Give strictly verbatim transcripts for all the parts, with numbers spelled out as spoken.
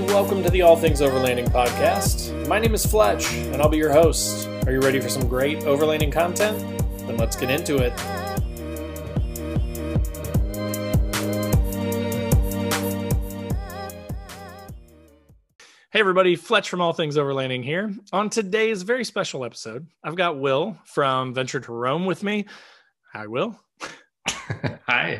welcome to the All Things Overlanding podcast. My name is Fletch, and I'll be your host. Are you ready for some great overlanding content? Then let's get into it. Hey everybody, Fletch from All Things Overlanding here. On today's very special episode, I've got Will from Venture to Roam with me. Hi, Will. Hi.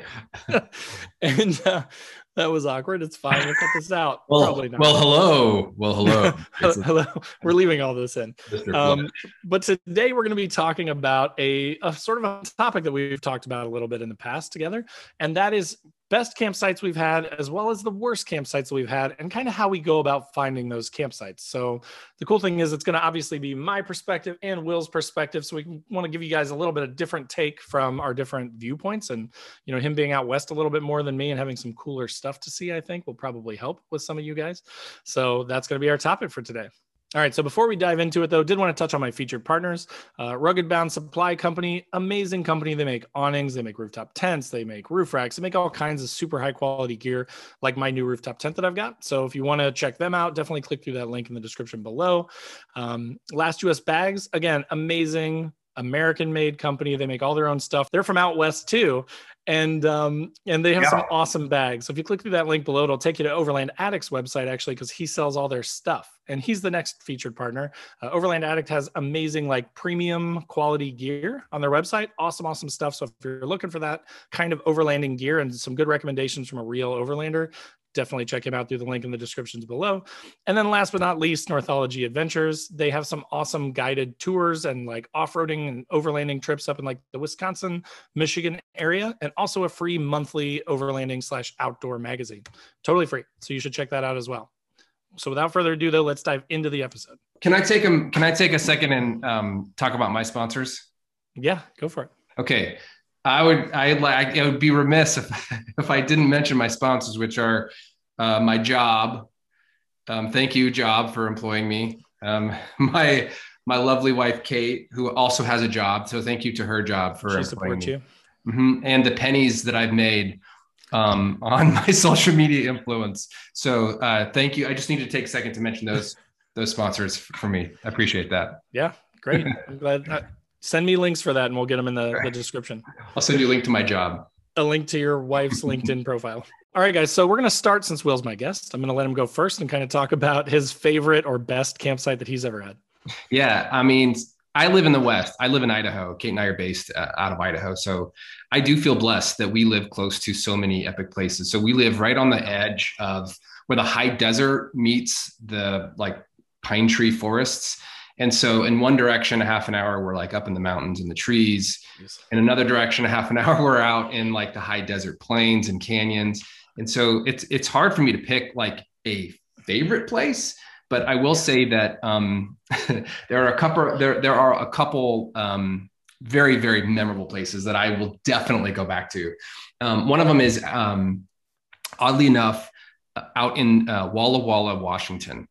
and uh, that was awkward. It's fine. We'll cut this out. Well, Probably not. well, hello. Well, hello. Hello. We're leaving all this in. Um, but today we're going to be talking about a, a sort of a topic that we've talked about a little bit in the past together, and that is best campsites we've had, as well as the worst campsites that we've had, and kind of how we go about finding those campsites. So the cool thing is it's going to obviously be my perspective and Will's perspective. So we want to give you guys a little bit of different take from our different viewpoints. And, you know, him being out west a little bit more than me and having some cooler stuff to see, I think will probably help with some of you guys. So that's going to be our topic for today. All right, so before we dive into it, though, did want to touch on my featured partners. Uh, Rugged Bound Supply Company, amazing company. They make awnings, they make rooftop tents, they make roof racks, they make all kinds of super high quality gear, like my new rooftop tent that I've got. So if you want to check them out, definitely click through that link in the description below. Um, Last U S Bags, again, amazing American-made company. They make all their own stuff. They're from out west too. And um, and they have yeah. some awesome bags. So if you click through that link below, it'll take you to Overland Addict's website, actually, because he sells all their stuff. And he's the next featured partner. Uh, Overland Addict has amazing, like, premium quality gear on their website. Awesome, awesome stuff. So if you're looking for that kind of overlanding gear and some good recommendations from a real overlander, definitely check him out through the link in the descriptions below. And then last but not least, Northology Adventures. They have some awesome guided tours and like off-roading and overlanding trips up in like the Wisconsin, Michigan area, and also a free monthly overlanding slash outdoor magazine. Totally free. So you should check that out as well. So without further ado, though, let's dive into the episode. Can I take them? Can I take a second and um, talk about my sponsors? Yeah, go for it. Okay. I would, I like, it would be remiss if, if I didn't mention my sponsors, which are uh, my job. Um, thank you, job, for employing me. Um, my, my lovely wife, Kate, who also has a job. So thank you to her job for she employing supports me. you. Mm-hmm. And the pennies that I've made um, on my social media influence. So uh, thank you. I just need to take a second to mention those, those sponsors for me. I appreciate that. Yeah, great. I'm glad. I- Send me links for that and we'll get them in the, the description. I'll send you a link to my job. A link to your wife's LinkedIn profile. All right, guys. So we're going to start, since Will's my guest. I'm going to let him go first and kind of talk about his favorite or best campsite that he's ever had. Yeah. I mean, I live in the West. I live in Idaho. Kate and I are based uh, out of Idaho. So I do feel blessed that we live close to so many epic places. So we live right on the edge of where the high desert meets the like pine tree forests. And so in one direction, a half an hour, we're like up in the mountains and the trees. Yes. In another direction, a half an hour, we're out in like the high desert plains and canyons. And so it's, it's hard for me to pick like a favorite place, but I will say that um, there are a couple, there, there are a couple um, very, very memorable places that I will definitely go back to. Um, one of them is um, oddly enough, out in uh, Walla Walla, Washington.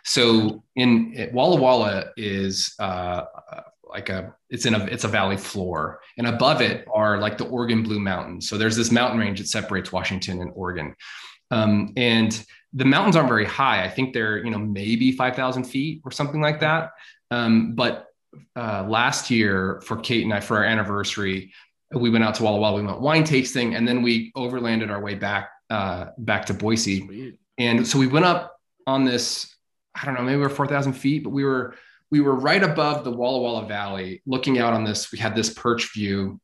So in Walla Walla is uh, like a, it's in a, it's a valley floor, and above it are like the Oregon Blue Mountains. So there's this mountain range that separates Washington and Oregon. Um, and the mountains aren't very high. I think they're, you know, maybe five thousand feet or something like that. Um, but uh, last year for Kate and I, for our anniversary, we went out to Walla Walla, we went wine tasting, and then we overlanded our way back, uh, back to Boise. Sweet. And so we went up on this, I don't know, maybe we were four thousand feet, but we were, we were right above the Walla Walla Valley looking out on this. We had this perch view,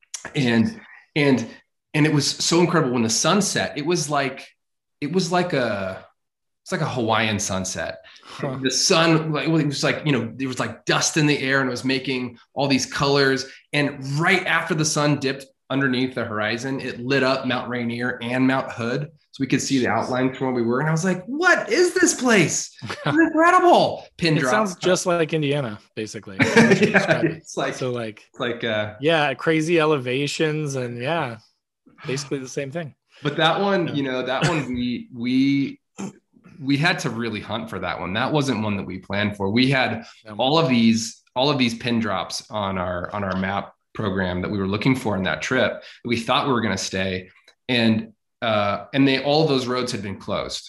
and, and, and it was so incredible when the sun set. It was like, it was like a, it's like a Hawaiian sunset. Huh. The sun, like, it was like, you know, there was like dust in the air and it was making all these colors. And right after the sun dipped underneath the horizon, it lit up Mount Rainier and Mount Hood. So we could see the outlines from where we were. And I was like, what is this place? It's incredible. Pin it drop. Sounds just like Indiana, basically. yeah, it's like, so like, it's like, uh, yeah, crazy elevations and yeah, basically the same thing. But that one, yeah. you know, that one, we, we, we had to really hunt for that one. That wasn't one that we planned for. We had all of these, all of these pin drops on our, on our map program that we were looking for in that trip. We thought we were going to stay. And, uh, and they, all of those roads had been closed.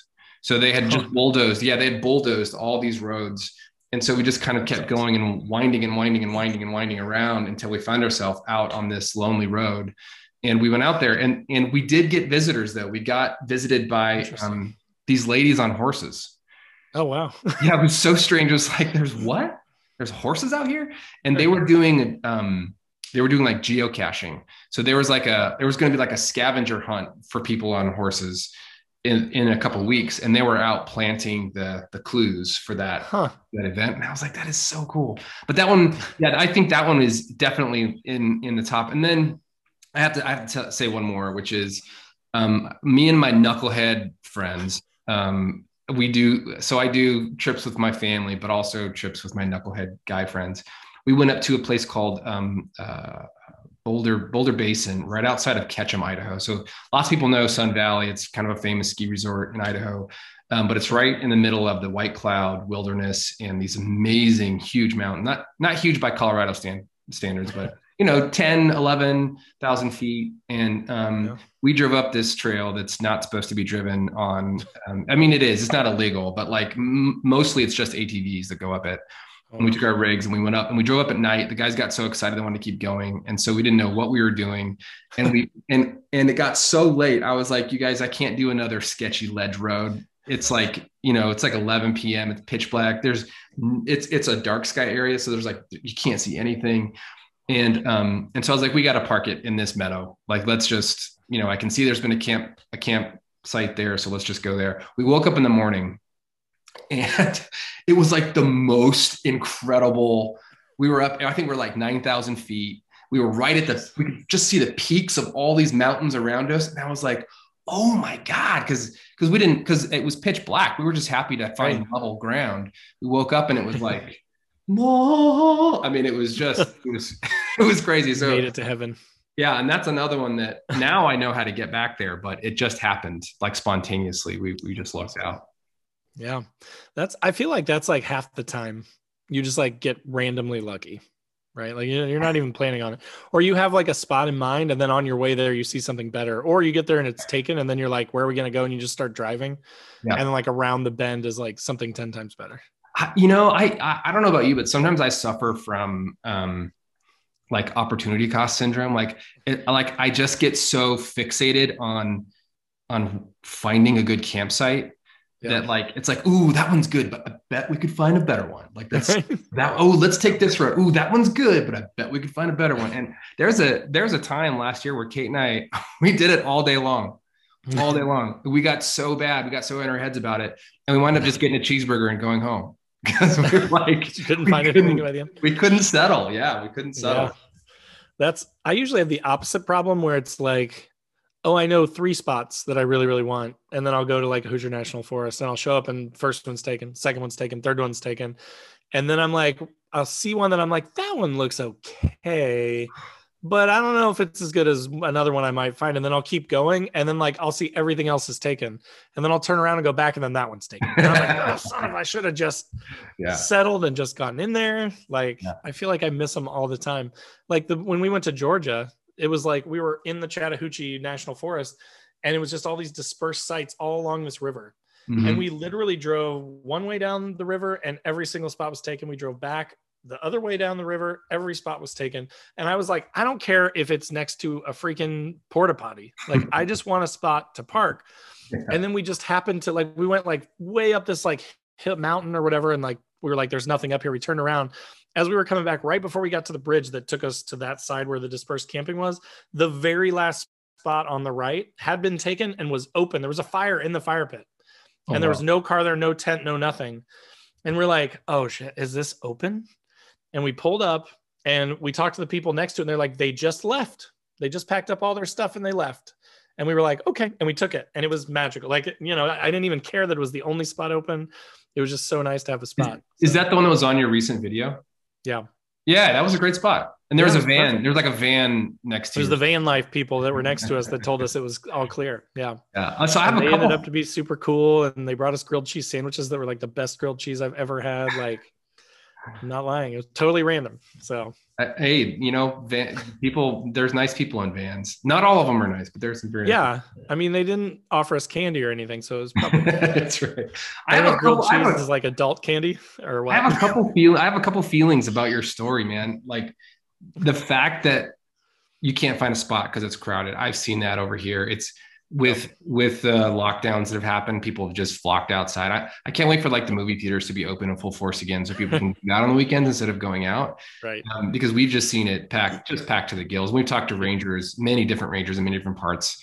So they had just bulldozed. Yeah, they had bulldozed all these roads. And so we just kind of kept going and winding and winding and winding and winding around until we found ourselves out on this lonely road. And we went out there, and, and we did get visitors, though. We got visited by um, these ladies on horses. Oh, wow. Yeah, it was so strange. It was like, there's what? There's horses out here? And they were doing, um, they were doing like geocaching. So there was like a, there was going to be like a scavenger hunt for people on horses in, in a couple of weeks. And they were out planting the, the clues for that, huh. that event. And I was like, that is so cool. But that one, yeah, I think that one is definitely in, in the top. And then I have to, I have to say one more, which is um, me and my knucklehead friends, um, we do, so I do trips with my family, but also trips with my knucklehead guy friends. We went up to a place called um, uh, Boulder, Boulder Basin, right outside of Ketchum, Idaho. So lots of people know Sun Valley. It's kind of a famous ski resort in Idaho, um, but it's right in the middle of the White Cloud wilderness and these amazing, huge mountains, not, not huge by Colorado stand, standards, but you know, ten, eleven thousand feet. And um, yeah. we drove up this trail that's not supposed to be driven on. Um, I mean, it is, it's not illegal, but like m- mostly it's just A T Vs that go up it. Oh. And we took our rigs and we went up and we drove up at night. The guys got so excited they wanted to keep going. And so we didn't know what we were doing. And we, and, and it got so late. I was like, you guys, I can't do another sketchy ledge road. It's like, you know, it's like eleven p.m. It's pitch black. There's, it's, it's a dark sky area. So there's like, you can't see anything. And, um, and so I was like, we got to park it in this meadow. Like, let's just, you know, I can see there's been a camp, a campsite there. So let's just go there. We woke up in the morning and it was like the most incredible. We were up, I think we're like nine thousand feet. We were right at the, we could just see the peaks of all these mountains around us. And I was like, oh my God. Cause, cause we didn't, cause it was pitch black. We were just happy to find level ground. We woke up and it was like, no, I mean, it was just, it was, it was crazy. So made it to heaven. Yeah. And that's another one that now I know how to get back there, but it just happened like spontaneously. We, we just lucked out. Yeah. That's, I feel like that's like half the time you just like get randomly lucky, right? Like you're not even planning on it, or you have like a spot in mind and then on your way there, you see something better, or you get there and it's taken. And then you're like, where are we going to go? And you just start driving. Yeah. And then like around the bend is like something ten times better. You know, I, I I don't know about you, but sometimes I suffer from um, like opportunity cost syndrome. Like, it, like I just get so fixated on on finding a good campsite yeah. that like it's like, ooh, that one's good, but I bet we could find a better one. Like that's that. Oh, let's take this road. Ooh, that one's good, but I bet we could find a better one. And there's a there's a time last year where Kate and I we did it all day long. All day long. We got so bad. We got so in our heads about it. And we wound up just getting a cheeseburger and going home. Because we were like, you couldn't find anything by the end. We couldn't settle. Yeah, we couldn't settle. Yeah. That's, I usually have the opposite problem where it's like, oh, I know three spots that I really, really want. And then I'll go to like Hoosier National Forest and I'll show up and first one's taken, second one's taken, third one's taken. And then I'm like, I'll see one that I'm like, that one looks okay, but I don't know if it's as good as another one I might find. And then I'll keep going. And then like, I'll see everything else is taken. And then I'll turn around and go back and then that one's taken. And I'm like, oh, son of, I should have just yeah. settled and just gotten in there. Like, yeah. I feel like I miss them all the time. Like the, when we went to Georgia, it was like, we were in the Chattahoochee National Forest and it was just all these dispersed sites all along this river. Mm-hmm. And we literally drove one way down the river and every single spot was taken. We drove back the other way down the river, every spot was taken. And I was like, I don't care if it's next to a freaking porta potty. Like, I just want a spot to park. Yeah. And then we just happened to like, we went like way up this like hill mountain or whatever. And like, we were like, there's nothing up here. We turned around as we were coming back right before we got to the bridge that took us to that side where the dispersed camping was. The very last spot on the right had been taken and was open. There was a fire in the fire pit and oh, there wow. was no car there, no tent, no nothing. And we're like, oh shit, is this open? And we pulled up and we talked to the people next to it. And they're like, they just left. They just packed up all their stuff and they left. And we were like, okay. And we took it. And it was magical. Like, you know, I didn't even care that it was the only spot open. It was just so nice to have a spot. Is, so. is that the one that was on your recent video? Yeah. Yeah, that was a great spot. And there yeah, was a van. Perfect. There was like a van next to There's you. the van life people that were next to us that told us it was all clear. Yeah. Yeah. So I have and a they couple. ended up to be super cool. And they brought us grilled cheese sandwiches that were like the best grilled cheese I've ever had. Like, I'm not lying. It was totally random. So, uh, hey, you know, van, people, there's nice people in vans. Not all of them are nice, but there's some very yeah. Nice. I mean, they didn't offer us candy or anything, so it was probably that's right. I, I have a grilled couple, cheese a, is like adult candy or what? I have a couple feel. I have a couple feelings about your story, man. Like the fact that you can't find a spot because it's crowded. I've seen that over here. It's with with the uh, lockdowns that have happened, people have just flocked outside. I, I can't wait for like the movie theaters to be open in full force again, so people can go out on the weekends instead of going out. Right. Um, because we've just seen it packed, just packed to the gills. We've talked to rangers, many different rangers in many different parts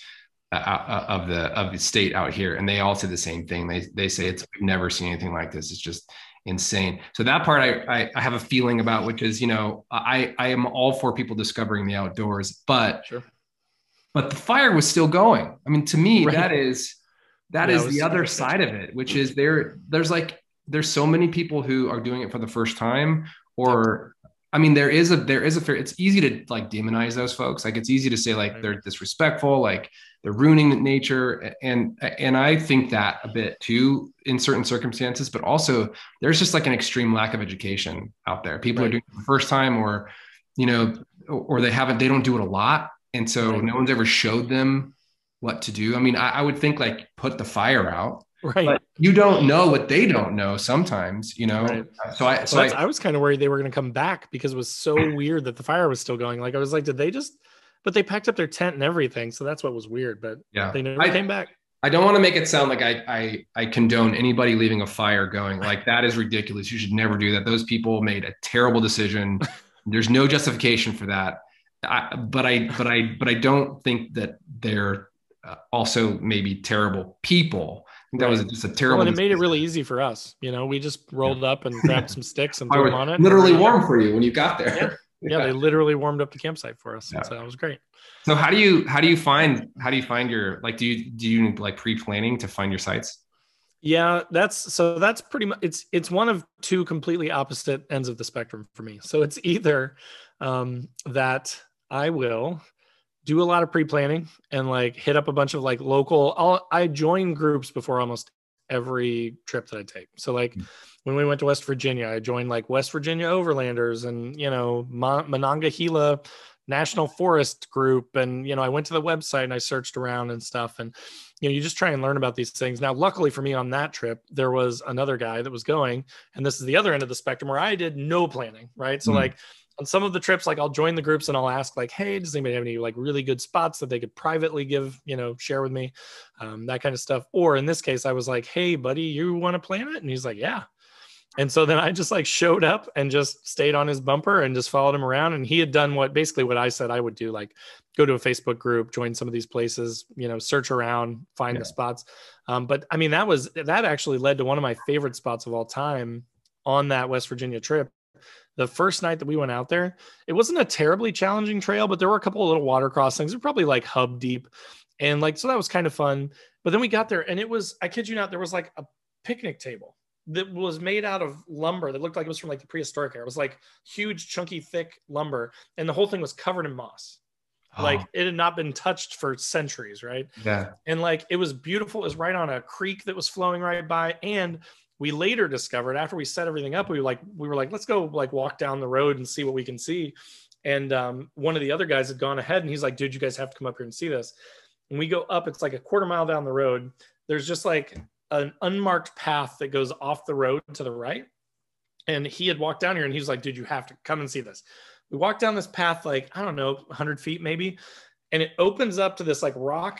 uh, of the of the state out here, and they all say the same thing. They they say it's we've never seen anything like this. It's just insane. So that part I, I I have a feeling about, which is, you know, I I am all for people discovering the outdoors, but. Sure. But the fire was still going. I mean, to me, right. that is that yeah, is the other side of it, which is there. There's like there's so many people who are doing it for the first time, or I mean, there is a there is a fair. It's easy to like demonize those folks. Like it's easy to say like they're disrespectful, like they're ruining nature, and and I think that a bit too in certain circumstances. But also, there's just like an extreme lack of education out there. People right. are doing it for the first time, or you know, or they haven't. They don't do it a lot. And so right. no one's ever showed them what to do. I mean, I, I would think like put the fire out, right? But you don't know what they don't know sometimes, you know? Right. So I, so well, I, I was kind of worried they were going to come back because it was so weird that the fire was still going. Like I was like, did they just, but they packed up their tent and everything. So that's what was weird, but yeah, they never I, came back. I don't want to make it sound like I, I, I condone anybody leaving a fire going. Like that is ridiculous. You should never do that. Those people made a terrible decision. There's no justification for that. I, but I, but I, but I don't think that they're uh, also maybe terrible people. I think that was just a terrible. Well, and it made it really easy for us. You know, we just rolled up and grabbed some sticks and threw them on it. Literally warm for you when you got there. Yeah. yeah, yeah, they literally warmed up the campsite for us. Yeah. So it was great. So how do you how do you find how do you find your like do you do you like pre-planning to find your sites? Yeah, that's so that's pretty much it's it's one of two completely opposite ends of the spectrum for me. So it's either um, that I will do a lot of pre-planning and like hit up a bunch of like local, I'll, I join groups before almost every trip that I take. So like mm-hmm. when we went to West Virginia, I joined like West Virginia Overlanders and, you know, Ma- Monongahela National Forest group. And, you know, I went to the website and I searched around and stuff. And, you know, you just try and learn about these things. Now, luckily for me on that trip, there was another guy that was going, and this is the other end of the spectrum where I did no planning, right? So mm-hmm. like, on some of the trips, like I'll join the groups and I'll ask like, hey, does anybody have any like really good spots that they could privately give, you know, share with me, um, that kind of stuff. Or in this case, I was like, hey, buddy, you want to plan it? And he's like, yeah. And so then I just like showed up and just stayed on his bumper and just followed him around. And he had done what basically what I said I would do, like go to a Facebook group, join some of these places, you know, search around, find yeah. the spots. Um, but I mean, that was, that actually led to one of my favorite spots of all time on that West Virginia trip. The first night that we went out there, it wasn't a terribly challenging trail, but there were a couple of little water crossings. They're probably like hub deep. And like, so that was kind of fun. But then we got there and it was, I kid you not, there was like a picnic table that was made out of lumber that looked like it was from like the prehistoric era. It was like huge, chunky, thick lumber. And the whole thing was covered in moss. Oh. Like it had not been touched for centuries. Right. Yeah. And like, it was beautiful. It was right on a creek that was flowing right by. And we later discovered after we set everything up, we were like, we were like, let's go like walk down the road and see what we can see. And um, one of the other guys had gone ahead and he's like, dude, you guys have to come up here and see this. And we go up, it's like a quarter mile down the road. There's just like an unmarked path that goes off the road to the right. And he had walked down here and he was like, dude, you have to come and see this. We walked down this path, like, I don't know, one hundred feet maybe. And it opens up to this like rock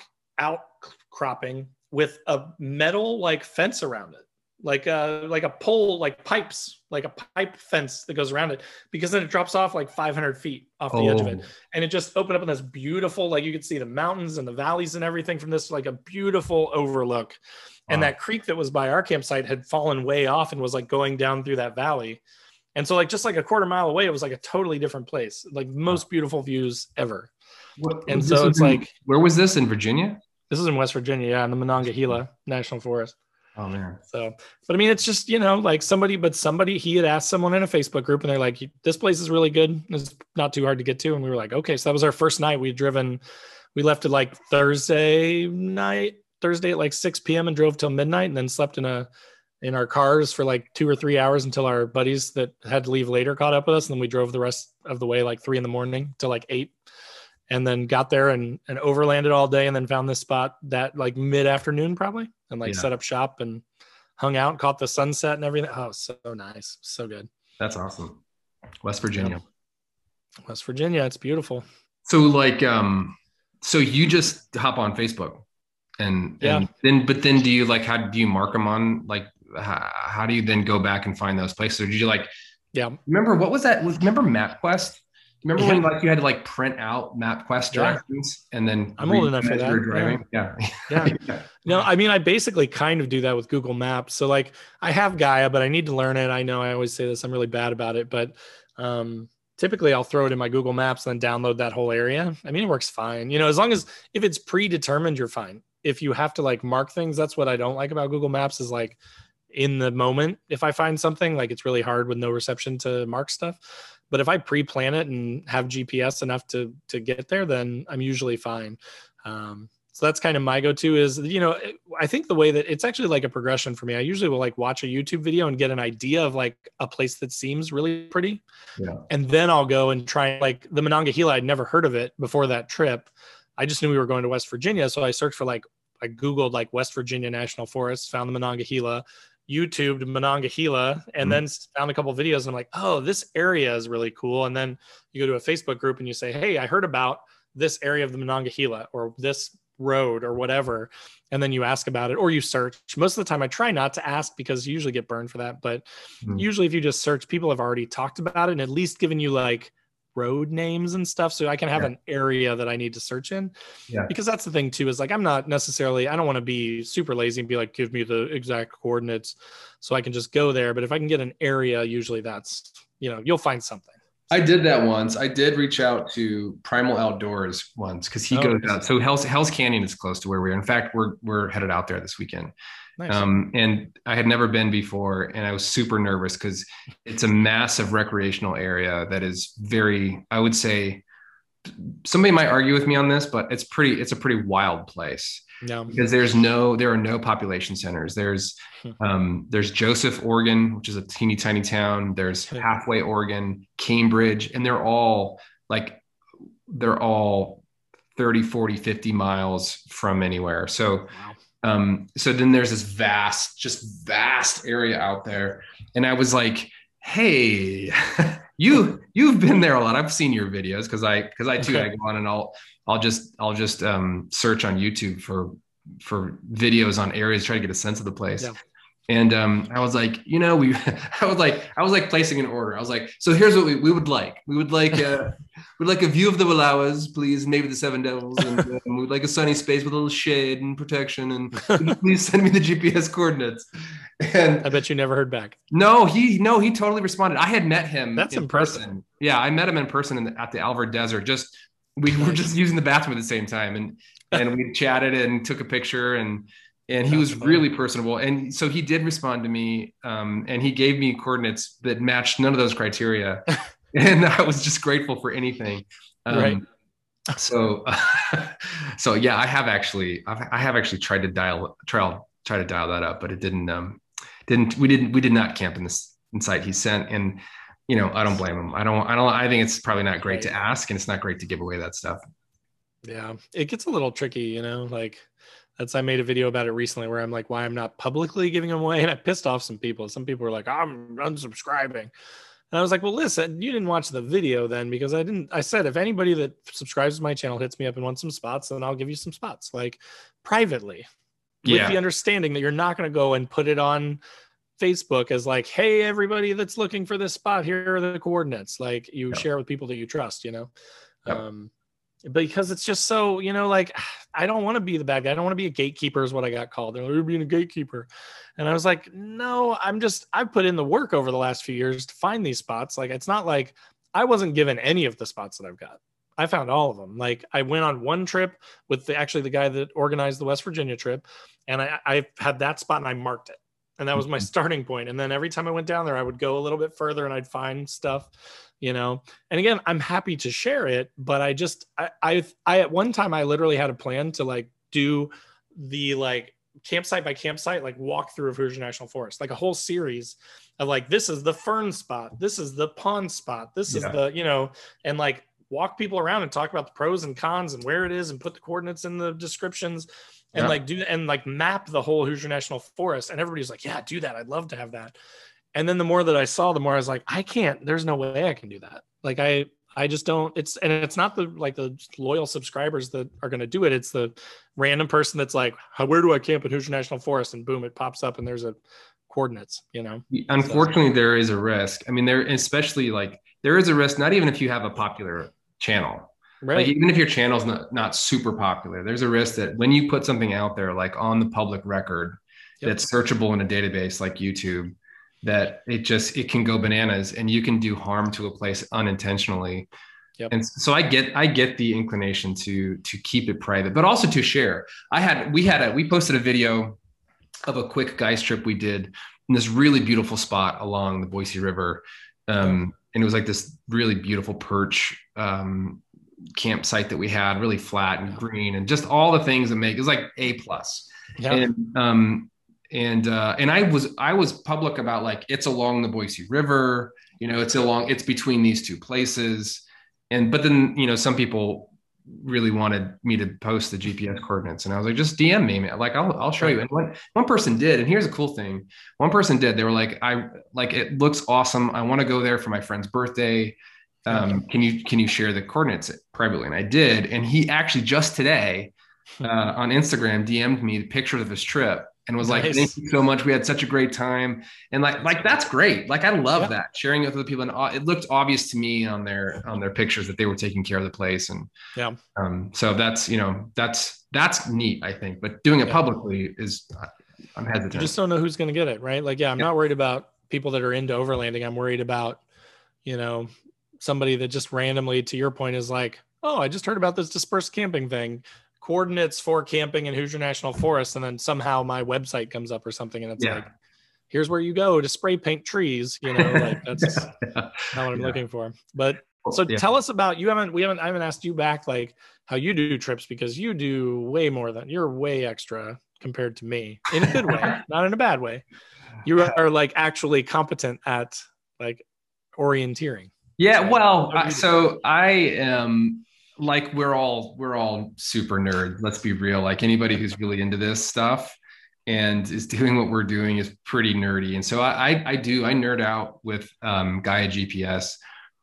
outcropping with a metal like fence around it. Like a, like a pole, like pipes, like a pipe fence that goes around it, because then it drops off like five hundred feet off the oh. edge of it. And it just opened up in this beautiful, like you could see the mountains and the valleys and everything from this, like a beautiful overlook. Wow. And that creek that was by our campsite had fallen way off and was like going down through that valley. And so like, just like a quarter mile away, it was like a totally different place, like most beautiful views ever. What, and so it's in, like, where was this in Virginia? This is in West Virginia. Yeah. In the Monongahela National Forest. Oh man. So, but I mean, it's just, you know, like somebody, but somebody, he had asked someone in a Facebook group and they're like, this place is really good. It's not too hard to get to. And we were like, okay. So that was our first night. We had driven, we left at like Thursday night, Thursday at like six p.m. and drove till midnight and then slept in a, in our cars for like two or three hours until our buddies that had to leave later caught up with us. And then we drove the rest of the way, like three in the morning to like eight, and then got there and, and overlanded all day. And then found this spot that like mid afternoon probably, and like yeah. set up shop and hung out, caught the sunset and everything. Oh, so nice. So good. That's awesome. West Virginia. Yeah. West Virginia. It's beautiful. So like, um, so you just hop on Facebook and, yeah. and then, but then do you like, how do you mark them on like, how, how do you then go back and find those places? Or did you like, yeah. remember what was that? Was remember MapQuest? Remember yeah. when like you had to like print out MapQuest directions yeah. and then I'm old enough for that. Driving? Yeah. Yeah. yeah. No, I mean, I basically kind of do that with Google Maps. So like I have Gaia, but I need to learn it. I know I always say this, I'm really bad about it, but um, typically I'll throw it in my Google Maps and then download that whole area. I mean, it works fine. You know, as long as if it's predetermined, you're fine. If you have to like mark things, that's what I don't like about Google Maps is like in the moment. If I find something, like it's really hard with no reception to mark stuff. But if I pre-plan it and have G P S enough to to get there, then I'm usually fine. Um, so that's kind of my go-to is, you know, I think the way that it's actually like a progression for me. I usually will like watch a YouTube video and get an idea of like a place that seems really pretty. Yeah. And then I'll go and try like the Monongahela. I'd never heard of it before that trip. I just knew we were going to West Virginia. So I searched for like, I Googled like West Virginia National Forest, found the Monongahela, YouTubed Monongahela, and mm-hmm. then found a couple of videos. And I'm like, oh, this area is really cool. And then you go to a Facebook group and you say, hey, I heard about this area of the Monongahela or this road or whatever. And then you ask about it or you search. Most of the time I try not to ask because you usually get burned for that. But mm-hmm. usually if you just search, people have already talked about it and at least given you like road names and stuff. So I can have yeah. an area that I need to search in yeah. because that's the thing too, is like, I'm not necessarily, I don't want to be super lazy and be like, give me the exact coordinates so I can just go there. But if I can get an area, usually that's, you know, you'll find something. I did that once. I did reach out to Primal Outdoors once because he oh, goes out. So Hell's, Hell's Canyon is close to where we are. In fact, we're, we're headed out there this weekend. Nice. Um, and I had never been before and I was super nervous because it's a massive recreational area that is very, I would say, somebody might argue with me on this, but it's pretty, it's a pretty wild place. Yeah. Because there's no, there are no population centers. There's, um, there's Joseph, Oregon, which is a teeny tiny town. There's Halfway, Oregon, Cambridge, and they're all like, they're all thirty, forty, fifty miles from anywhere. So, wow. um, so then there's this vast, just vast area out there. And I was like, hey, you, you've been there a lot. I've seen your videos. Cause I, cause I too, I go on and I'll, I'll just, I'll just, um, search on YouTube for, for videos on areas, try to get a sense of the place. Yeah. And, um, I was like, you know, we, I was like, I was like placing an order. I was like, so here's what we, we would like. We would like, uh, we'd like a view of the Wallowas, please. Maybe the Seven Devils. And um, we'd like a sunny space with a little shade and protection. And please send me the G P S coordinates. And I bet you never heard back. No, he, no, he totally responded. I had met him. That's in impressive. Person. Yeah. I met him in person in the, at the Alvord Desert. Just, we were just using the bathroom at the same time. And, and we chatted and took a picture and, and he was really personable. And so he did respond to me. Um, and he gave me coordinates that matched none of those criteria. And I was just grateful for anything. Um, right. So, so yeah, I have actually, I have actually tried to dial, try, try to dial that up, but it didn't, um, didn't, we didn't, we did not camp in this site he sent. And, you know, I don't blame him. I don't, I don't, I think it's probably not great to ask and it's not great to give away that stuff. Yeah. It gets a little tricky, you know, like that's, I made a video about it recently where I'm like, why I'm not publicly giving them away. And I pissed off some people. Some people were like, I'm unsubscribing. And I was like, well, listen, you didn't watch the video then, because I didn't, I said, if anybody that subscribes to my channel hits me up and wants some spots, then I'll give you some spots, like privately, with yeah. the understanding that you're not going to go and put it on Facebook as like, hey, everybody that's looking for this spot, here are the coordinates. Like you yep. share with people that you trust, you know? Yep. Um, because it's just so, you know, like, I don't want to be the bad guy. I don't want to be a gatekeeper is what I got called. They're like, you're being a gatekeeper. And I was like, no, I'm just, I've put in the work over the last few years to find these spots. Like, it's not like I wasn't given any of the spots that I've got. I found all of them. Like I went on one trip with the, actually the guy that organized the West Virginia trip. And I, I had that spot and I marked it. And that was my starting point. And then every time I went down there, I would go a little bit further and I'd find stuff, you know. And again, I'm happy to share it, but I just, I, I, I at one time I literally had a plan to like do the like campsite by campsite, like walkthrough of Hoosier National Forest, like a whole series of like, this is the fern spot, this is the pond spot, this is yeah. the, you know, and like walk people around and talk about the pros and cons and where it is and put the coordinates in the descriptions and yeah. like do and like map the whole Hoosier National Forest. And everybody's like, yeah, do that. I'd love to have that. And then the more that I saw, the more I was like, I can't, there's no way I can do that. Like I, I just don't, it's, and it's not the, like the loyal subscribers that are going to do it. It's the random person that's like, how, where do I camp in Hoosier National Forest? And boom, it pops up and there's a coordinates, you know? Unfortunately, so. There is a risk. I mean, there, especially like there is a risk, not even if you have a popular channel, right? Like even if your channel's not, not super popular, there's a risk that when you put something out there, like on the public record, yep. that's searchable in a database like YouTube, that it just, it can go bananas and you can do harm to a place unintentionally. Yep. And so I get, I get the inclination to, to keep it private, but also to share. I had, we had a, we posted a video of a quick guys trip we did in this really beautiful spot along the Boise River. Um, and it was like this really beautiful perch, um, campsite that we had, really flat and green and just all the things that make, it was like A plus. Yep. And, um, And, uh, and I was, I was public about like, it's along the Boise River, you know, it's along, it's between these two places. And, but then, you know, some people really wanted me to post the G P S coordinates and I was like, just D M me, man. Like, I'll, I'll show you. And one, one person did, and here's a cool thing. One person did, they were like, I like, it looks awesome. I want to go there for my friend's birthday. Um, can you, can you share the coordinates privately? And I did. And he actually just today, uh, on Instagram D M'd me the pictures of his trip. And was nice. Like, thank you so much. We had such a great time. And like, like, that's great. Like, I love yeah. that, sharing it with other people. And it looked obvious to me on their, on their pictures that they were taking care of the place. And yeah. Um, so that's, you know, that's, that's neat, I think, but doing it yeah. publicly is, I'm hesitant. You just don't know who's going to get it, right? Like, yeah, I'm yeah. not worried about people that are into overlanding. I'm worried about, you know, somebody that just randomly, to your point, is like, oh, I just heard about this dispersed camping thing. Coordinates for camping in Hoosier National Forest, and then somehow my website comes up or something, and it's yeah. like, here's where you go to spray paint trees. You know, like that's yeah. not what I'm yeah. looking for. But so yeah. tell us about, you haven't, we haven't, I haven't asked you back like how you do trips, because you do way more than, you're way extra compared to me in a good way, not in a bad way. You are like actually competent at like orienteering. Yeah, so, well, I, so I am. Like we're all, we're all super nerds. Let's be real. Like anybody who's really into this stuff and is doing what we're doing is pretty nerdy. And so I, I, I do, I nerd out with um, Gaia G P S.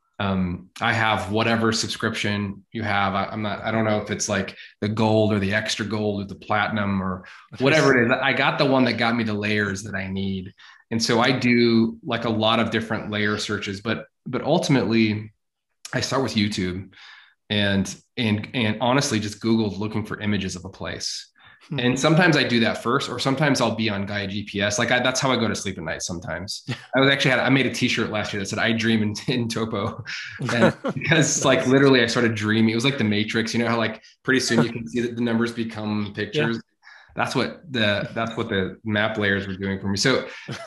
Um, I have whatever subscription you have. I, I'm not, I don't know if it's like the gold or the extra gold or the platinum or whatever it is. I got the one that got me the layers that I need. And so I do like a lot of different layer searches, but, but ultimately I start with YouTube. And, and, and honestly, just Googled looking for images of a place. Hmm. And sometimes I do that first, or sometimes I'll be on Gaia G P S. Like I, that's how I go to sleep at night. Sometimes I was actually had, I made a t-shirt last year that said, I dream in, in topo. And because like literally I started dreaming. It was like the Matrix, you know, how like pretty soon you can see that the numbers become pictures. Yeah. That's what the, that's what the map layers were doing for me. So,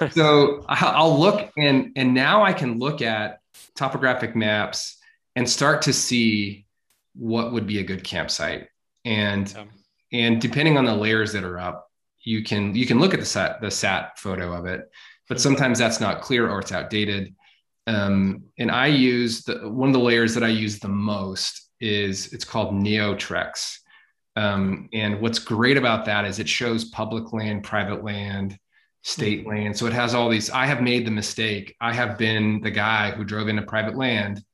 so I'll look and, and now I can look at topographic maps and start to see what would be a good campsite. And, yeah. and depending on the layers that are up, you can, you can look at the sat, the sat photo of it, but sometimes that's not clear or it's outdated. Um, and I use the, one of the layers that I use the most is it's called NeoTrex. Um, and what's great about that is it shows public land, private land, state land. So it has all these, I have made the mistake. I have been the guy who drove into private land,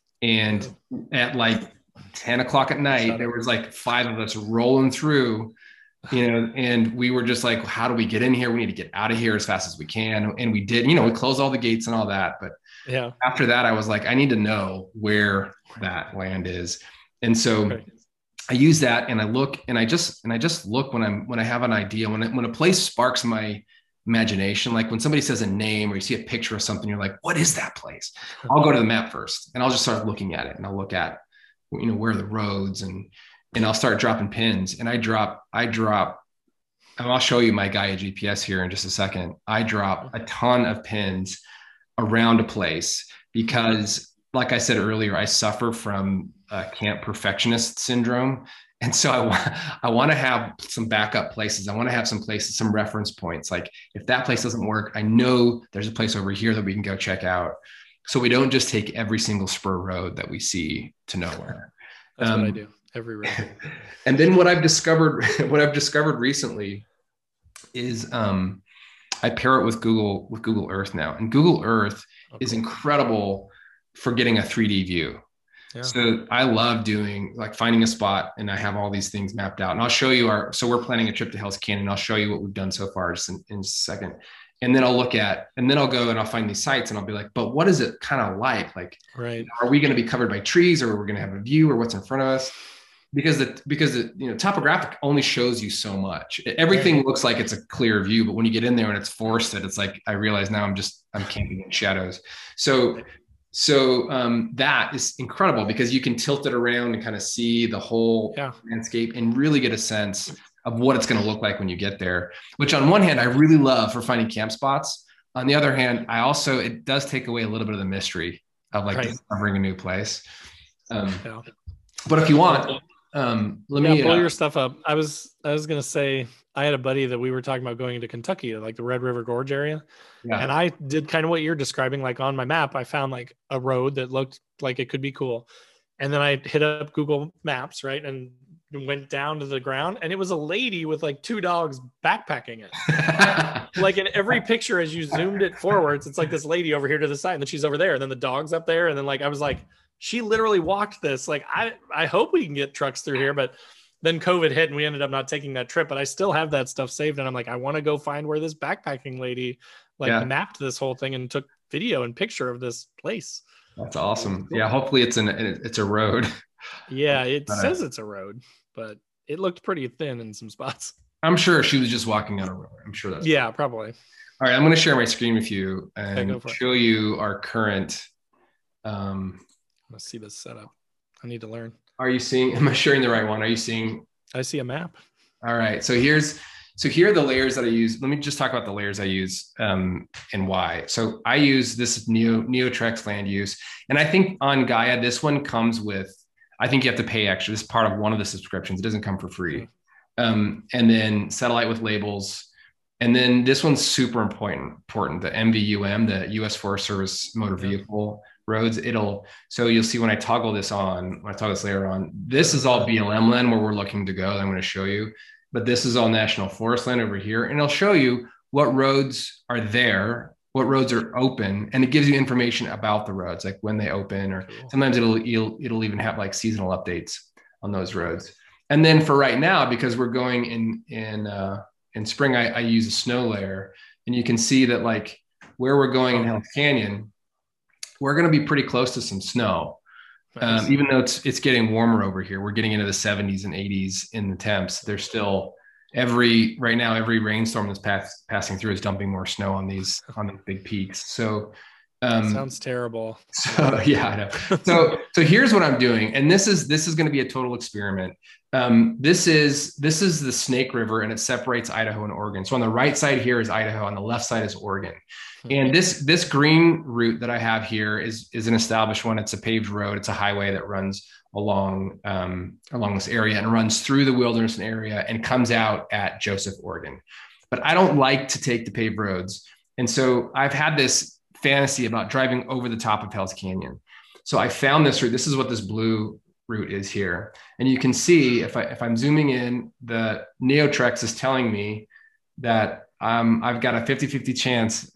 and at like ten o'clock at night, there was like five of us rolling through, you know, and we were just like, how do we get in here? We need to get out of here as fast as we can. And we did, you know, we closed all the gates and all that. But yeah, after that, I was like, I need to know where that land is. And so okay. I use that and I look and I just, and I just look when I'm, when I have an idea, when, I, when a place sparks my imagination, like when somebody says a name or you see a picture of something, you're like, what is that place? I'll go to the map first and I'll just start looking at it, and I'll look at, you know, where are the roads, and, and I'll start dropping pins, and I drop, I drop, and I'll show you my Gaia G P S here in just a second. I drop a ton of pins around a place because, like I said earlier, I suffer from uh, camp perfectionist syndrome. And so I want, I want to have some backup places. I want to have some places, some reference points. Like if that place doesn't work, I know there's a place over here that we can go check out. So we don't just take every single spur road that we see to nowhere. That's um, what I do every road. And then what I've discovered, what I've discovered recently is um, I pair it with Google, with Google Earth now. And Google Earth okay. is incredible for getting a three D view. Yeah. So I love doing like finding a spot, and I have all these things mapped out, and I'll show you our, so we're planning a trip to Hell's Canyon. I'll show you what we've done so far just in, in just a second. And then I'll look at, and then I'll go and I'll find these sites and I'll be like, but what is it kind of like? Like, right. Are we going to be covered by trees, or are we going to have a view, or what's in front of us? Because the, because the, you know, topographic only shows you so much. Everything right. looks like it's a clear view, but when you get in there and it's forested, it's like, I realize now I'm just, I'm camping in shadows. So So um, that is incredible because you can tilt it around and kind of see the whole yeah. landscape and really get a sense of what it's going to look like when you get there, which on one hand, I really love for finding camp spots. On the other hand, I also, it does take away a little bit of the mystery of like right. discovering a new place. Um, yeah. But if you want, um, let yeah, me pull uh, your stuff up. I was, I was going to say, I had a buddy that we were talking about going into Kentucky, like the Red River Gorge area. Yeah. And I did kind of what you're describing. Like on my map, I found like a road that looked like it could be cool. And then I hit up Google Maps, right? And went down to the ground, and it was a lady with like two dogs backpacking it. Like in every picture, as you zoomed it forwards, it's like this lady over here to the side, and then she's over there, and then the dog's up there. And then like, I was like, she literally walked this. Like, I, I hope we can get trucks through here, but then COVID hit and we ended up not taking that trip, but I still have that stuff saved. And I'm like, I want to go find where this backpacking lady like yeah. mapped this whole thing and took video and picture of this place. That's awesome. Cool. Yeah. Hopefully it's an, it's a road. Yeah. It but, says it's a road, but it looked pretty thin in some spots. I'm sure she was just walking on a road. I'm sure that's yeah, cool. probably. All right. I'm going to share my screen with you and okay, show it. you our current. Um, Let's see this setup. I need to learn. Are you seeing, am I sharing the right one? Are you seeing? I see a map. All right. So here's, so here are the layers that I use. Let me just talk about the layers I use um, and why. So I use this Neo, Neotrex land use. And I think on Gaia, this one comes with, I think you have to pay extra. This is part of one of the subscriptions. It doesn't come for free. Um, and then satellite with labels. And then this one's super important, important. The M V U M, the U S Forest Service motor vehicle roads. It'll, so you'll see when I toggle this on, when I toggle this layer on, this is all B L M land where we're looking to go. That I'm going to show you, but this is all national forest land over here. And it'll show you what roads are there, what roads are open. And it gives you information about the roads, like when they open, or cool. sometimes it'll, it'll, it'll even have like seasonal updates on those roads. And then for right now, because we're going in, in, uh, in spring, I, I use a snow layer, and you can see that like where we're going in Hell's Canyon, we're going to be pretty close to some snow. Nice. Um, even though it's, it's getting warmer over here, we're getting into the seventies and eighties in the temps. There's still every, right now, every rainstorm that's pass, passing through is dumping more snow on these, on the big peaks. So, um, sounds terrible. So yeah, I know. So, so here's what I'm doing. And this is, this is going to be a total experiment. Um, this is, this is the Snake River, and it separates Idaho and Oregon. So on the right side here is Idaho, on the left side is Oregon. And this, this green route that I have here is, is an established one. It's a paved road. It's a highway that runs along, um, along this area and runs through the wilderness area and comes out at Joseph, Oregon. But I don't like to take the paved roads. And so I've had this fantasy about driving over the top of Hell's Canyon. So I found this route. This is what this blue route is here. And you can see if I, if I'm zooming in, the Neotrex is telling me that Um, I've got a fifty fifty chance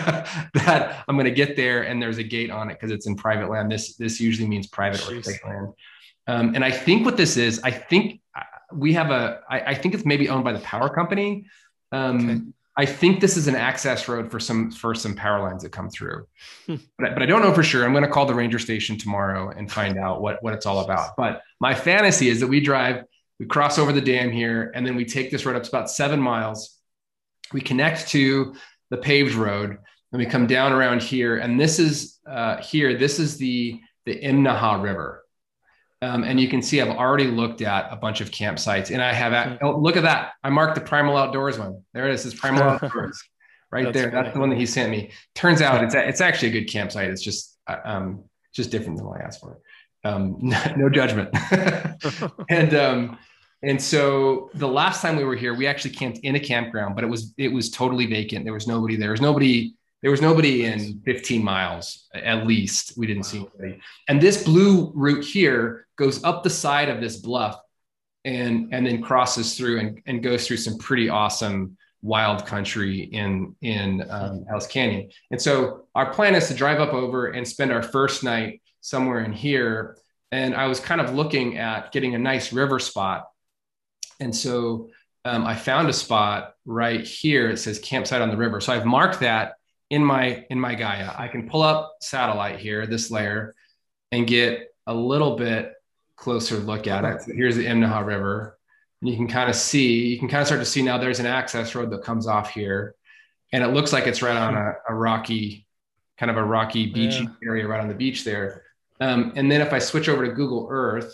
that I'm going to get there, and there's a gate on it because it's in private land. This, this usually means private or state land. Um, and I think what this is, I think we have a, I, I think it's maybe owned by the power company. Um, okay. I think this is an access road for some, for some power lines that come through, hmm. but, but I don't know for sure. I'm going to call the ranger station tomorrow and find out what, what it's all about. But my fantasy is that we drive, we cross over the dam here, and then we take this road up to about seven miles. We connect to the paved road, and we come down around here. And this is uh, here, this is the, the Imnaha River. Um, and you can see I've already looked at a bunch of campsites, and I have, at, oh, look at that. I marked the Primal Outdoors one. There it is. It's Primal Outdoors right That's there. Funny. That's the one that he sent me. Turns out it's, it's actually a good campsite. It's just, um, just different than what I asked for. Um, no, no judgment. and, um, And so the last time we were here, we actually camped in a campground, but it was it was totally vacant. There was nobody there. There was nobody, there was nobody in fifteen miles at least. We didn't wow. see anybody. And this blue route here goes up the side of this bluff and and then crosses through and, and goes through some pretty awesome wild country in in um, Hells Canyon. And so our plan is to drive up over and spend our first night somewhere in here. And I was kind of looking at getting a nice river spot. And so um, I found a spot right here. It says campsite on the river. So I've marked that in my in my Gaia. I can pull up satellite here, this layer, and get a little bit closer look at it. So here's the Imnaha River. And you can kind of see, you can kind of start to see now there's an access road that comes off here. And it looks like it's right on a, a rocky, kind of a rocky beachy yeah. area right on the beach there. Um, and then if I switch over to Google Earth,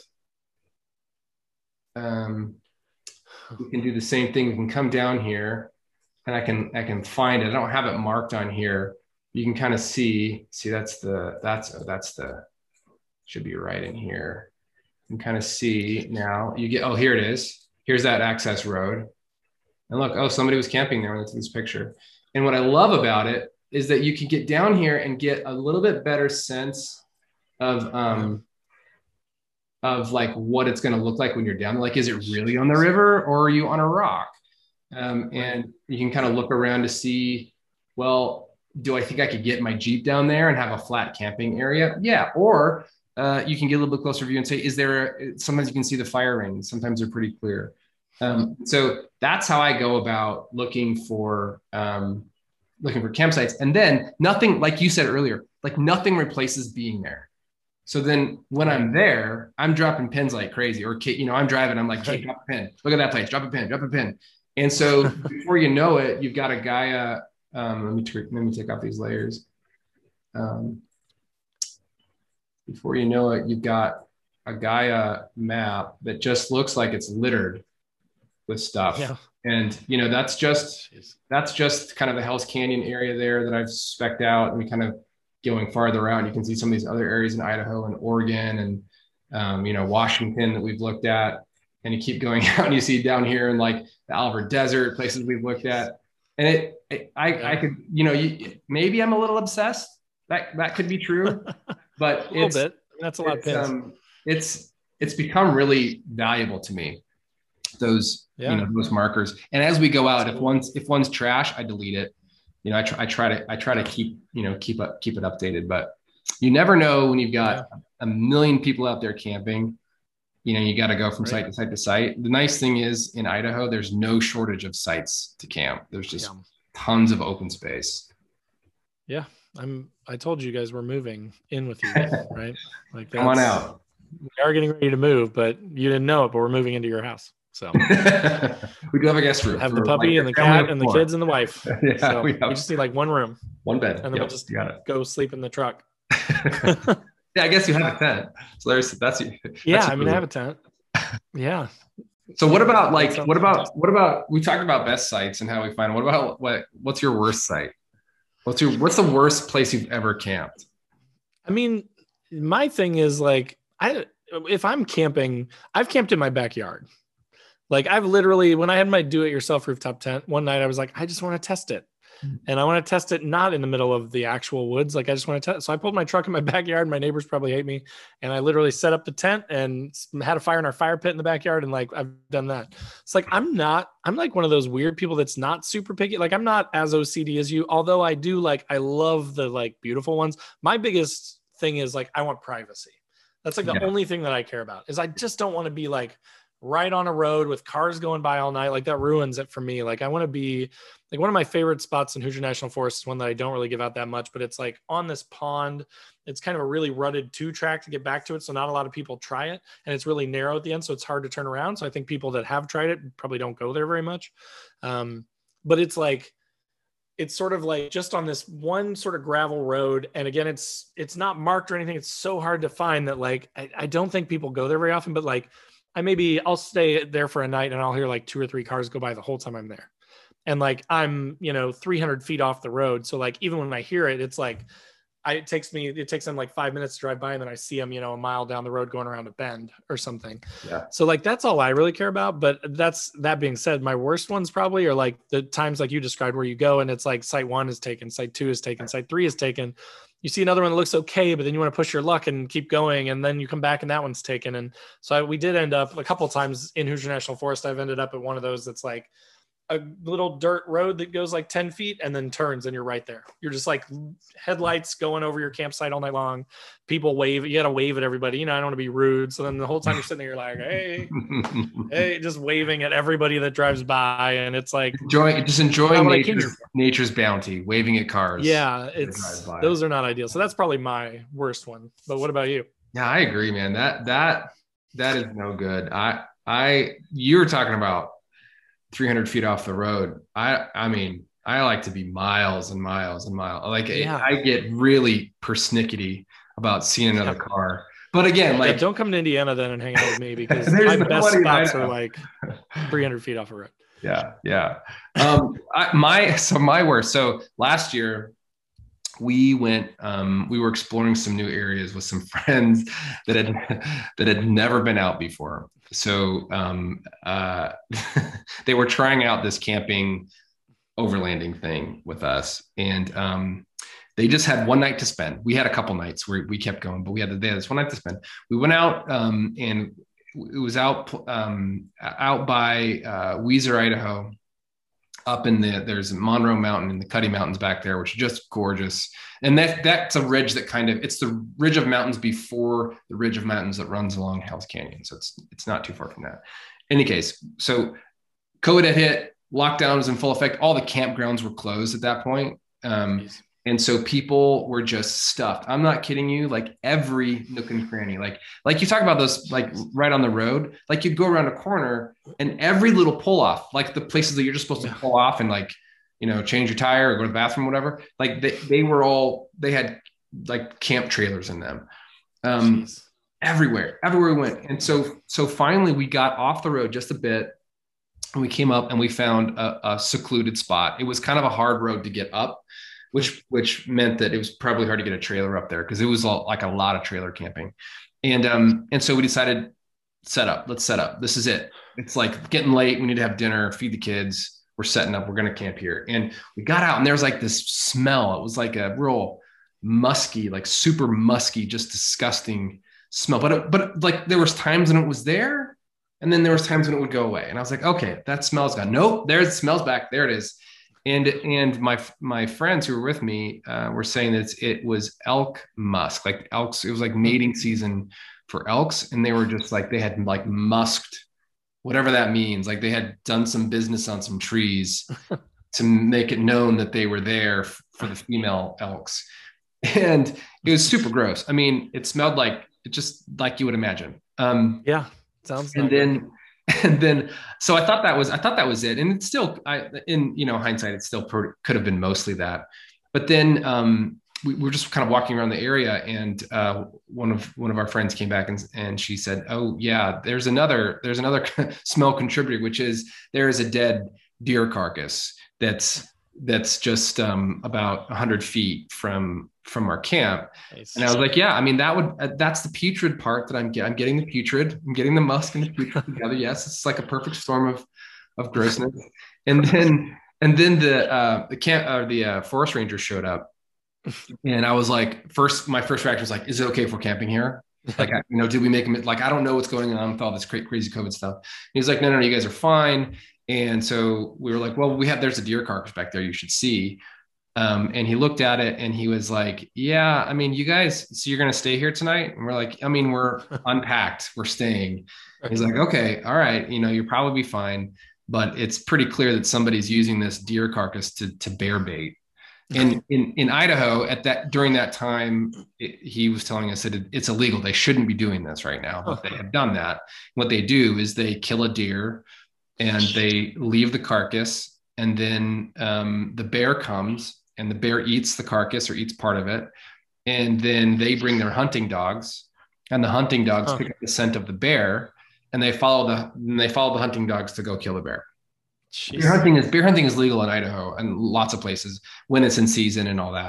um, we can do the same thing. We can come down here and I can, I can find it. I don't have it marked on here. You can kind of see, see, that's the, that's, oh, that's the, should be right in here. You can kind of see now you get, oh, here it is. Here's that access road. And look, oh, somebody was camping there when I took this picture. And what I love about it is that you can get down here and get a little bit better sense of, um, of like what it's going to look like when you're down. Like, is it really on the river or are you on a rock? Um, and you can kind of look around to see, well, do I think I could get my Jeep down there and have a flat camping area? Yeah. Or uh, you can get a little bit closer view and say, is there, a, sometimes you can see the fire rings. Sometimes they're pretty clear. Um, so that's how I go about looking for, um, looking for campsites. And then nothing, like you said earlier, like nothing replaces being there. So then when I'm there, I'm dropping pins like crazy, or, you know, I'm driving, I'm like, hey, drop a pin, look at that place, drop a pin, drop a pin. And so before you know it, you've got a Gaia, um, let me, let me take off these layers. Um, before you know it, you've got a Gaia map that just looks like it's littered with stuff. Yeah. And, you know, that's just, that's just kind of the Hells Canyon area there that I've spec'd out, and we kind of going farther out, you can see some of these other areas in Idaho and Oregon and, um, you know, Washington that we've looked at. And you keep going out and you see down here in like the Alvord Desert, places we've looked at. And it, it I, yeah. I could, you know, you, maybe I'm a little obsessed. That, that could be true, but a little it's, bit. That's a lot of pins. Um, it's, it's become really valuable to me. Those, yeah. you know, those markers. And as we go out, if one's, if one's trash, I delete it. You know, I try, I try to, I try to keep, you know, keep up, keep it updated, but you never know when you've got yeah. a million people out there camping, you know, you got to go from right. site to site to site. The nice thing is in Idaho, there's no shortage of sites to camp. There's just yeah. tons of open space. Yeah. I'm, I told you guys we're moving in with you, right? Like, come on out. We are getting ready to move, but you didn't know it, but we're moving into your house. So we do have a guest room. Have the puppy like and the cat and the kids and the wife. Yeah, so we, we just need like one room, one bed, and then yep, we'll just go sleep in the truck. Yeah, I guess you have a tent. So there's that's that's yeah. I mean, I have a tent. Yeah. So what about like what about what about we talked about best sites and how we find. What about what what's your worst site? What's your what's the worst place you've ever camped? I mean, my thing is like I if I'm camping, I've camped in my backyard. Like I've literally, when I had my do-it-yourself rooftop tent one night, I was like, I just want to test it. And I want to test it not in the middle of the actual woods. Like I just want to test. So I pulled my truck in my backyard. My neighbors probably hate me. And I literally set up the tent and had a fire in our fire pit in the backyard. And like, I've done that. It's like, I'm not, I'm like one of those weird people that's not super picky. Like I'm not as O C D as you, although I do like, I love the like beautiful ones. My biggest thing is like, I want privacy. That's like the yeah. only thing that I care about is I just don't want to be like, right on a road with cars going by all night. Like that ruins it for me. Like I want to be like one of my favorite spots in Hoosier National Forest is one that I don't really give out that much, but it's like on this pond. It's kind of a really rutted two track to get back to it. So not a lot of people try it, and it's really narrow at the end. So it's hard to turn around. So I think people that have tried it probably don't go there very much. Um, but it's like, it's sort of like just on this one sort of gravel road. And again, it's, it's not marked or anything. It's so hard to find that like, I, I don't think people go there very often, but like, I maybe I'll stay there for a night and I'll hear like two or three cars go by the whole time I'm there. And like, I'm, you know, three hundred feet off the road. So like, even when I hear it, it's like, I, it takes me, it takes them like five minutes to drive by, and then I see them, you know, a mile down the road going around a bend or something. Yeah. So like, that's all I really care about. But that's, that being said, my worst ones probably are like the times like you described where you go and it's like site one is taken, site two is taken, site three is taken. You see another one that looks okay, but then you want to push your luck and keep going. And then you come back and that one's taken. And so I, we did end up a couple of times in Hoosier National Forest. I've ended up at one of those that's like a little dirt road that goes like ten feet and then turns and you're right there. You're just like headlights going over your campsite all night long. People wave, you got to wave at everybody. You know, I don't want to be rude. So then the whole time you're sitting there, you're like, hey, hey, just waving at everybody that drives by. And it's like, enjoying, just enjoying nature's, nature's bounty, waving at cars. Yeah. It's, those are not ideal. So that's probably my worst one. But what about you? Yeah, I agree, man. That, that, that is no good. I, I, you were talking about three hundred feet off the road. I, I mean, I like to be miles and miles and miles. Like yeah. I get really persnickety about seeing another yeah. car. But again, like yeah, don't come to Indiana then and hang out with me because my best spots are like three hundred feet off a road. Yeah. Yeah. Um, I, my, so my worst, so last year we went, um, we were exploring some new areas with some friends that had, that had never been out before. So um, uh, they were trying out this camping overlanding thing with us. And um, they just had one night to spend. We had a couple nights where we kept going, but we had, they had this one night to spend. We went out um, and it was out, um, out by uh, Weiser, Idaho, up in the, there's Monroe Mountain and the Cuddy Mountains back there, which is just gorgeous. And that that's a ridge that kind of, it's the ridge of mountains before the ridge of mountains that runs along Hell's Canyon. So it's, it's not too far from that. In any case, so COVID had hit, lockdown was in full effect. All the campgrounds were closed at that point. Um, and so people were just stuffed. I'm not kidding you. Like every nook and cranny, like, like you talk about those, like right on the road, like you'd go around a corner and every little pull off, like the places that you're just supposed to pull off and like, you know, change your tire or go to the bathroom, whatever. Like they, they were all, they had like camp trailers in them, um, Jeez. everywhere, everywhere we went. And so, so finally we got off the road just a bit and we came up and we found a, a secluded spot. It was kind of a hard road to get up, which, which meant that it was probably hard to get a trailer up there because it was all, like a lot of trailer camping. And, um, and so we decided set up, let's set up. This is it. It's like getting late. We need to have dinner, feed the kids. We're setting up. We're going to camp here. And we got out and there was like this smell. It was like a real musky, like super musky, just disgusting smell. But, it, but like there was times when it was there and then there was times when it would go away. And I was like, okay, that smell's gone. Nope. There's the smells back. There it is. And, and my, my friends who were with me uh, were saying that it's, it was elk musk, like elks. It was like mating season for elks. And they were just like, they had like musked, whatever that means. Like they had done some business on some trees to make it known that they were there f- for the female elks. And it was super gross. I mean, it smelled like, it just like you would imagine. Um, yeah. Sounds and then, good. And then, so I thought that was, I thought that was it. And it's still, I, in, you know, hindsight, it still pro- could have been mostly that. But then um, we, we were just kind of walking around the area and uh, one of, one of our friends came back and, and she said, oh yeah, there's another, there's another smell contributor, which is there is a dead deer carcass that's, that's just um, about a hundred feet from, from our camp. Nice. And I was like, yeah, I mean, that would, uh, that's the putrid part that I'm getting. I'm getting the putrid, I'm getting the musk and the putrid together. Yes. It's like a perfect storm of, of grossness. And then, and then the, uh, the camp, uh, the uh, forest ranger showed up and I was like, first, my first reaction was like, is it okay if we're camping here? Like, I, you know, did we make him like, I don't know what's going on with all this crazy, crazy COVID stuff. And he's like, no, no, no, you guys are fine. And so we were like, well, we have, there's a deer carcass back there you should see. Um, and he looked at it and he was like, yeah, I mean, you guys, so you're going to stay here tonight? And we're like, I mean, we're unpacked, we're staying. And he's like, okay, all right. You know, you'll probably be fine, but it's pretty clear that somebody's using this deer carcass to, to bear bait. And in, in Idaho at that, during that time, it, he was telling us that it, it's illegal. They shouldn't be doing this right now, but they have done that. What they do is they kill a deer and they leave the carcass, and then um, the bear comes and the bear eats the carcass or eats part of it. And then they bring their hunting dogs and the hunting dogs huh. pick up the scent of the bear and they follow the, and they follow the hunting dogs to go kill the bear. Jeez. Bear hunting is bear hunting is legal in Idaho and lots of places when it's in season and all that.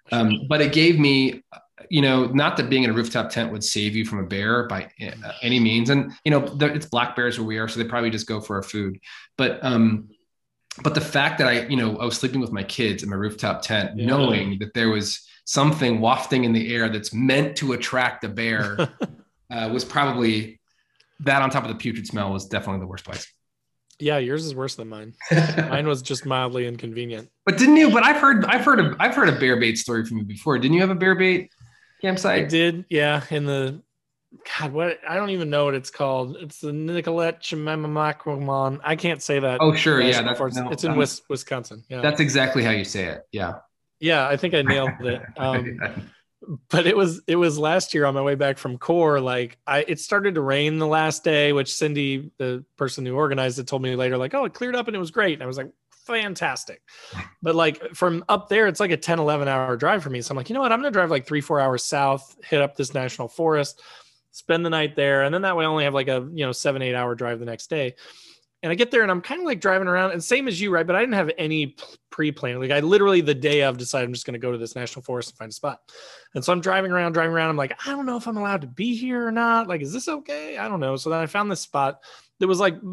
Um, but it gave me, you know, not that being in a rooftop tent would save you from a bear by uh, any means. And, you know, it's black bears where we are, so they probably just go for our food. But, um, but the fact that I, you know, I was sleeping with my kids in my rooftop tent, yeah. knowing that there was something wafting in the air that's meant to attract a bear uh, was probably that on top of the putrid smell was definitely the worst place. Yeah, yours is worse than mine. Mine was just mildly inconvenient. But didn't you? But I've heard, I've heard, a, I've heard a bear bait story from you before. Didn't you have a bear bait campsite? I did, yeah. In the God, what I don't even know what it's called. It's the Nicolette Chimamacramon. I can't say that. Oh, sure, yeah. That's, it's, no, it's in um, Wisconsin. Yeah, that's exactly how you say it. Yeah, yeah. I think I nailed it. Um, But it was it was last year on my way back from Core. Like I, it started to rain the last day, which Cindy, the person who organized it, told me later, like, oh, it cleared up and it was great. And I was like, fantastic. But like from up there, it's like a ten, eleven hour drive for me. So I'm like, you know what? I'm going to drive like three, four hours south, hit up this national forest, spend the night there. And then that way I only have like a, you know, seven, eight hour drive the next day. And I get there and I'm kind of like driving around, and same as you, right? But I didn't have any pre-plan. Like I literally the day of decided I'm just going to go to this national forest and find a spot. And so I'm driving around, driving around. I'm like, I don't know if I'm allowed to be here or not. Like, is this okay? I don't know. So then I found this spot that was like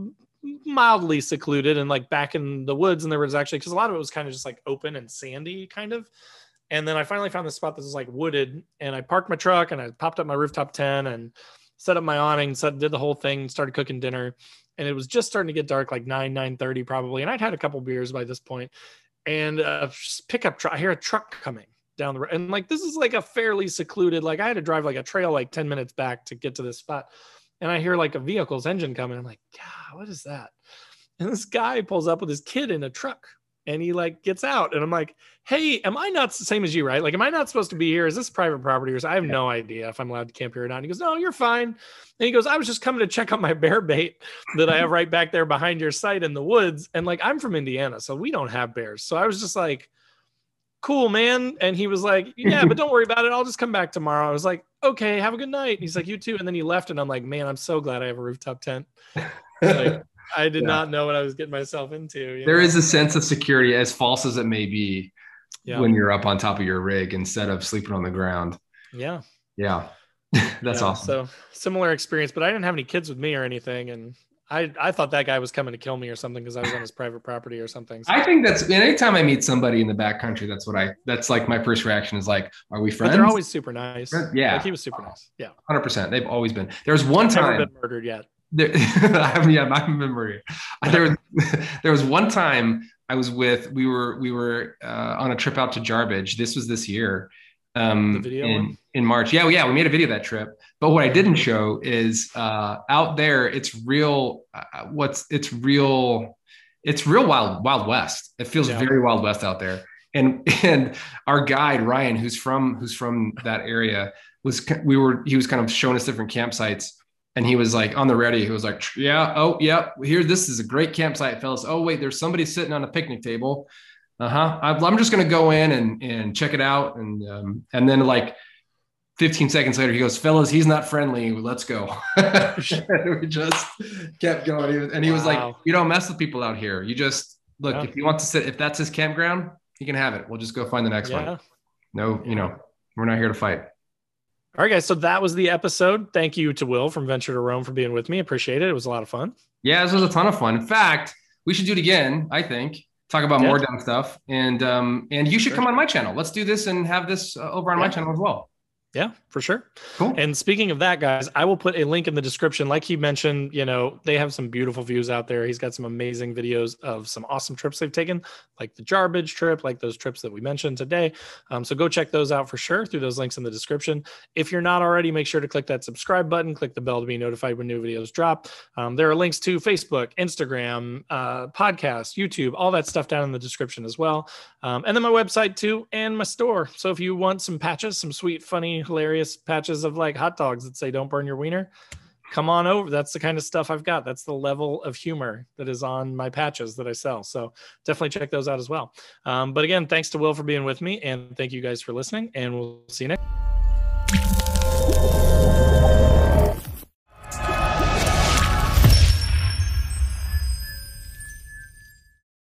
mildly secluded and like back in the woods. And there was actually, because a lot of it was kind of just like open and sandy kind of. And then I finally found this spot that was like wooded, and I parked my truck and I popped up my rooftop tent and set up my awning, set, did the whole thing, started cooking dinner. And it was just starting to get dark, like nine, nine thirty probably. And I'd had a couple beers by this point. And a pickup truck, I hear a truck coming down the road. And like, this is like a fairly secluded, like I had to drive like a trail, like ten minutes back to get to this spot. And I hear like a vehicle's engine coming. I'm like, God, what is that? And this guy pulls up with his kid in a truck. And he like gets out, and I'm like, hey, am I not the same as you, right? Like, am I not supposed to be here? Is this private property? Or is, I have no idea if I'm allowed to camp here or not. And he goes, no, you're fine. And he goes, I was just coming to check out my bear bait that I have right back there behind your site in the woods. And like, I'm from Indiana, so we don't have bears. So I was just like, cool, man. And he was like, yeah, but don't worry about it. I'll just come back tomorrow. I was like, okay, have a good night. And he's like, you too. And then he left, and I'm like, man, I'm so glad I have a rooftop tent. Like, I did yeah. not know what I was getting myself into. There know? is a sense of security, as false as it may be, yeah. when you're up on top of your rig instead of sleeping on the ground. Yeah. Yeah. That's yeah. awesome. So similar experience, but I didn't have any kids with me or anything. And I, I thought that guy was coming to kill me or something because I was on his private property or something. So. I think that's anytime I meet somebody in the backcountry, that's what I, that's like my first reaction is like, are we friends? But they're always super nice. Yeah. Like he was super nice. Yeah. one hundred percent. They've always been. There was one I've time. never been murdered yet. There, I haven't, yeah, I haven't been murdered. There was, there was one time I was with, we were, we were uh, on a trip out to Jarbidge. This was this year. Um, the video in, one? in March. Yeah. Yeah. We made a video of that trip, but what I didn't show is uh, out there. It's real. Uh, what's it's real. It's real wild, wild West. It feels yeah. very Wild West out there. And, and our guide, Ryan, who's from, who's from that area was, we were, he was kind of showing us different campsites. And he was like on the ready. He was like, yeah, oh, yeah, here, this is a great campsite, fellas. Oh, wait, there's somebody sitting on a picnic table. Uh-huh. I'm just going to go in and, and check it out. And, um, and then like fifteen seconds later, he goes, fellas, he's not friendly. Let's go. We just kept going. And he wow. was like, you don't mess with people out here. You just look, yeah. if you want to sit, if that's his campground, he can have it. We'll just go find the next yeah. one. No, you know, we're not here to fight. All right, guys. So that was the episode. Thank you to Will from Venture to Roam for being with me. Appreciate it. It was a lot of fun. Yeah, this was a ton of fun. In fact, we should do it again, I think. Talk about yeah. more dumb stuff. And um, and you should sure. come on my channel. Let's do this and have this uh, over on yeah. my channel as well. Yeah, for sure. Cool. And speaking of that, guys, I will put a link in the description. Like he mentioned, you know, they have some beautiful views out there. He's got some amazing videos of some awesome trips they've taken, like the Jarbidge trip, like those trips that we mentioned today. Um, so go check those out for sure through those links in the description. If you're not already, make sure to click that subscribe button, click the bell to be notified when new videos drop. Um, there are links to Facebook, Instagram, uh, podcast, YouTube, all that stuff down in the description as well. Um, and then my website too, and my store. So if you want some patches, some sweet, funny, hilarious patches of like hot dogs that say don't burn your wiener, come on over. That's the kind of stuff I've got. That's the level of humor that is on my patches that I sell. So definitely check those out as well. Um, but again, thanks to Will for being with me, and thank you guys for listening, and we'll see you next.